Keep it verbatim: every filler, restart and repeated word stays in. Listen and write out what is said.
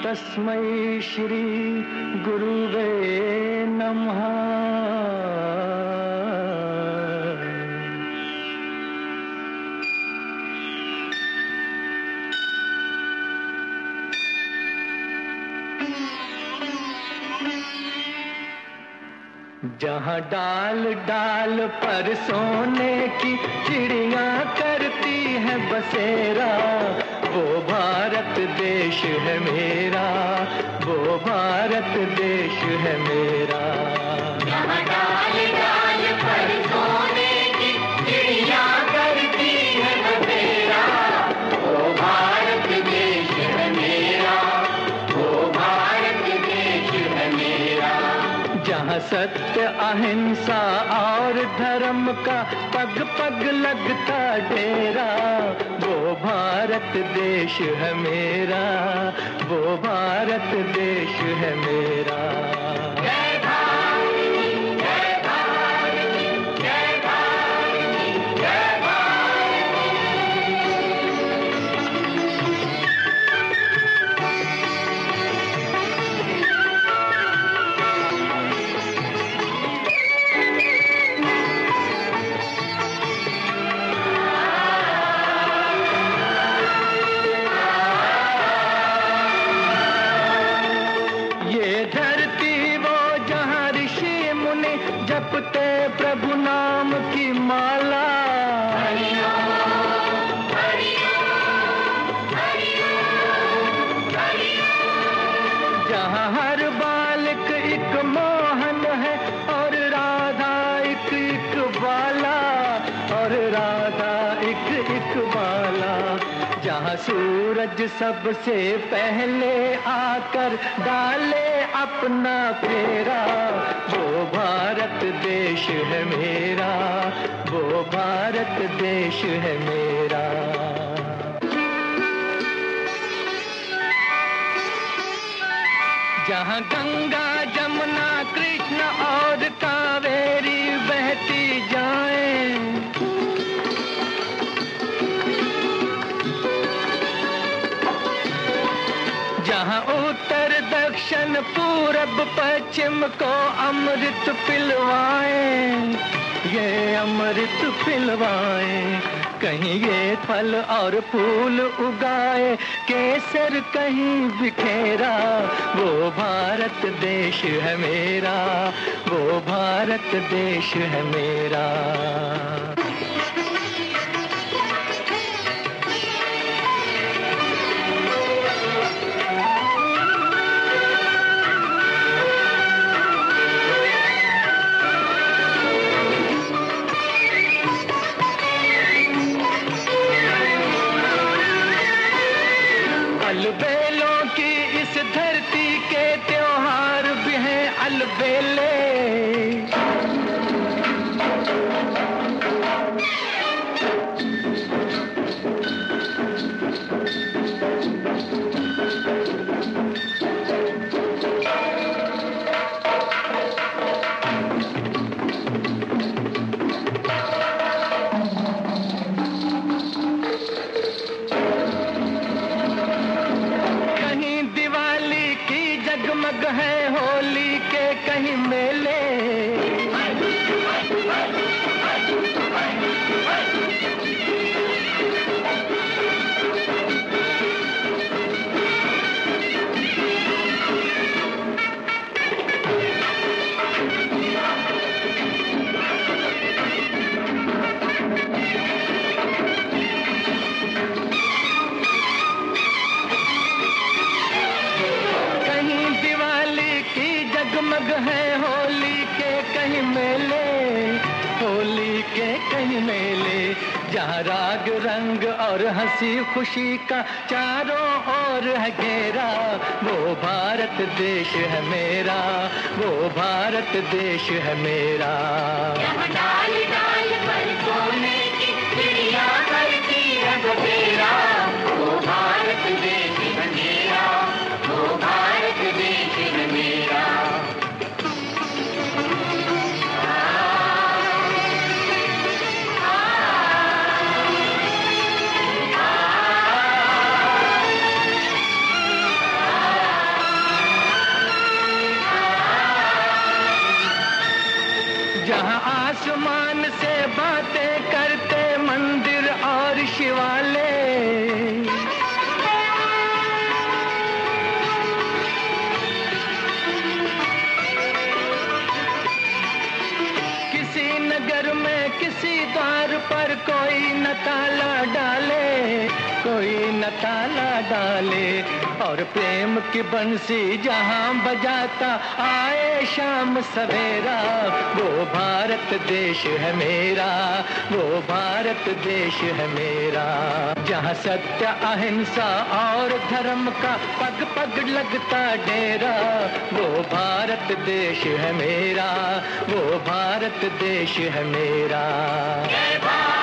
तस्मै श्री गुरुवे नमः। जहाँ डाल डाल पर सोने की चिड़िया करती है बसेरा, वो भारत देश है मेरा, वो भारत देश है मेरा। जहाँ डाल डाल पर सोने की चिड़िया करती है बसेरा, वो भारत देश है मेरा, वो भारत देश है मेरा। जहाँ सत्य अहिंसा और धर्म का पग पग लगता डेरा, वो भारत देश है मेरा, वो भारत देश है मेरा। जय भारत, जय भारत, जय भारत, जय भारत। जपते प्रभु नाम की माला, जहाँ हर बालक एक मोहन है और राधा एक एक बाला, और राधा एक एक बाला। जहाँ सूरज सबसे पहले आकर डाले अपना फेरा, वो भारत देश है मेरा, वो भारत देश है मेरा। जहाँ गंगा जमुना कृष्ण और कावेरी बहती जाएं, जहाँ उत्तर दक्षिण पूरब पश्चिम को अमृत पिलवाएं, ये अमृत पिलवाएं। कहीं ये फल और फूल उगाए, केसर कहीं बिखेरा, वो भारत देश है मेरा, वो भारत देश है मेरा। अलबेलों की इस धरती के त्योहार भी हैं अलबेले, जगमग है होली के कहीं मेले, जगमग है होली के कहीं मेले, होली के कहीं मेले। जहाँ राग रंग और हंसी खुशी का चारों ओर है घेरा, वो भारत देश है मेरा, वो भारत देश है मेरा। जहाँ डाल डाल पर सोने की चिड़िया करती है बसेरा, वो भारत देश है मेरा, वो भारत देश है मेरा। जहाँ आसमान से बातें करते मंदिर और शिवालय, किसी नगर में किसी द्वार पर कोई न ताला डाले, कोई न ताला डाले, और प्रेम की बंसी जहाँ बजाता आए शाम सवेरा, वो भारत देश है मेरा, वो भारत देश है मेरा। जहाँ सत्य अहिंसा और धर्म का पग पग लगता डेरा, वो भारत देश है मेरा, वो भारत देश है मेरा।